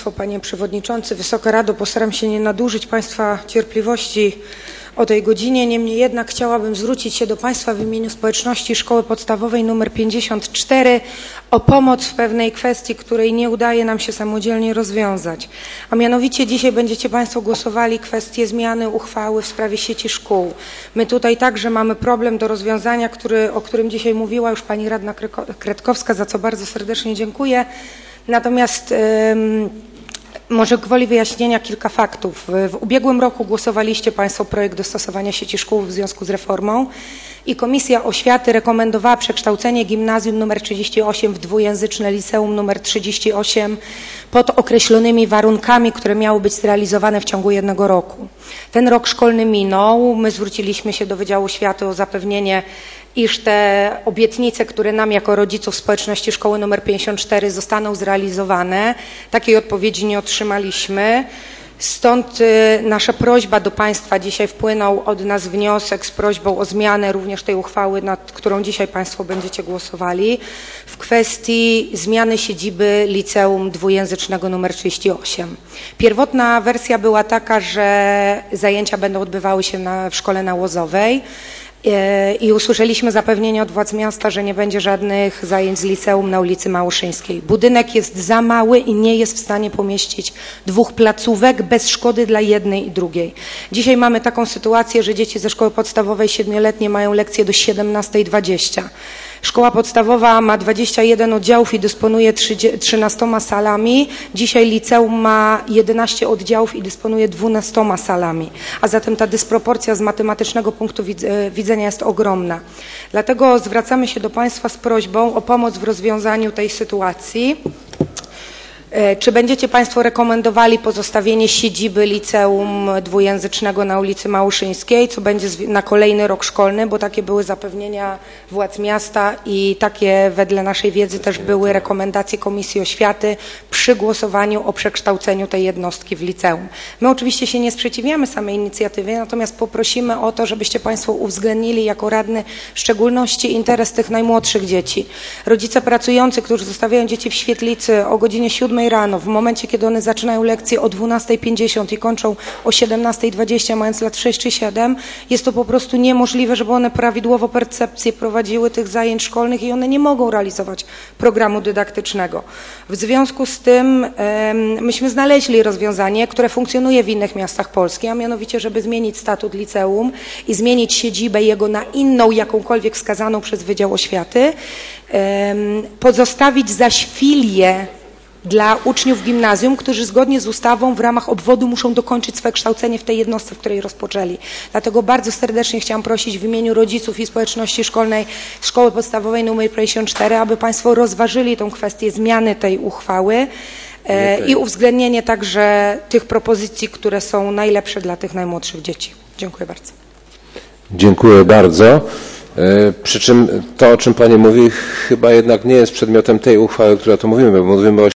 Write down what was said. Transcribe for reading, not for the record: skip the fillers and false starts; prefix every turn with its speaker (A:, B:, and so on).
A: Państwo, Panie Przewodniczący, Wysoka Rado, postaram się nie nadużyć Państwa cierpliwości o tej godzinie. Niemniej jednak chciałabym zwrócić się do Państwa w imieniu społeczności Szkoły Podstawowej nr 54 o pomoc w pewnej kwestii, której nie udaje nam się samodzielnie rozwiązać. A mianowicie dzisiaj będziecie Państwo głosowali kwestię zmiany uchwały w sprawie sieci szkół. My tutaj także mamy problem do rozwiązania, o którym dzisiaj mówiła już Pani Radna Kretkowska, za co bardzo serdecznie dziękuję. Natomiast może gwoli wyjaśnienia kilka faktów. W ubiegłym roku głosowaliście Państwo projekt dostosowania sieci szkół w związku z reformą i Komisja Oświaty rekomendowała przekształcenie gimnazjum nr 38 w dwujęzyczne liceum nr 38 pod określonymi warunkami, które miały być zrealizowane w ciągu jednego roku. Ten rok szkolny minął, my zwróciliśmy się do Wydziału Oświaty o zapewnienie, iż te obietnice, które nam jako rodziców społeczności szkoły nr 54 zostaną zrealizowane. Takiej odpowiedzi nie otrzymaliśmy. Stąd nasza prośba do Państwa, dzisiaj wpłynął od nas wniosek z prośbą o zmianę również tej uchwały, nad którą dzisiaj Państwo będziecie głosowali, w kwestii zmiany siedziby liceum dwujęzycznego nr 38. Pierwotna wersja była taka, że zajęcia będą odbywały się w szkole nałozowej. I usłyszeliśmy zapewnienie od władz miasta, że nie będzie żadnych zajęć z liceum na ulicy Małoszyńskiej. Budynek jest za mały i nie jest w stanie pomieścić dwóch placówek bez szkody dla jednej i drugiej. Dzisiaj mamy taką sytuację, że dzieci ze szkoły podstawowej 7-letnie mają lekcje do 17:20. Szkoła podstawowa ma 21 oddziałów i dysponuje 13 salami. Dzisiaj liceum ma 11 oddziałów i dysponuje 12 salami. A zatem ta dysproporcja z matematycznego punktu widzenia jest ogromna. Dlatego zwracamy się do Państwa z prośbą o pomoc w rozwiązaniu tej sytuacji. Czy będziecie Państwo rekomendowali pozostawienie siedziby liceum dwujęzycznego na ulicy Małoszyńskiej, co będzie na kolejny rok szkolny, bo takie były zapewnienia władz miasta i takie wedle naszej wiedzy też były rekomendacje Komisji Oświaty przy głosowaniu o przekształceniu tej jednostki w liceum. My oczywiście się nie sprzeciwiamy samej inicjatywie, natomiast poprosimy o to, żebyście Państwo uwzględnili jako radny w szczególności interes tych najmłodszych dzieci. Rodzice pracujący, którzy zostawiają dzieci w świetlicy o godzinie 7 rano, w momencie, kiedy one zaczynają lekcje o 12:50 i kończą o 17:20, mając lat 6 czy 7, jest to po prostu niemożliwe, żeby one prawidłowo percepcję prowadziły tych zajęć szkolnych i one nie mogą realizować programu dydaktycznego. W związku z tym myśmy znaleźli rozwiązanie, które funkcjonuje w innych miastach Polski, a mianowicie, żeby zmienić statut liceum i zmienić siedzibę jego na inną, jakąkolwiek wskazaną przez Wydział Oświaty, pozostawić zaś filię dla uczniów gimnazjum, którzy zgodnie z ustawą w ramach obwodu muszą dokończyć swoje kształcenie w tej jednostce, w której rozpoczęli. Dlatego bardzo serdecznie chciałam prosić w imieniu rodziców i społeczności szkolnej Szkoły Podstawowej nr 54, aby Państwo rozważyli tą kwestię zmiany tej uchwały i uwzględnienie także tych propozycji, które są najlepsze dla tych najmłodszych dzieci. Dziękuję bardzo.
B: Dziękuję bardzo. Przy czym to, o czym Pani mówi, chyba jednak nie jest przedmiotem tej uchwały, która tu mówimy, bo mówimy o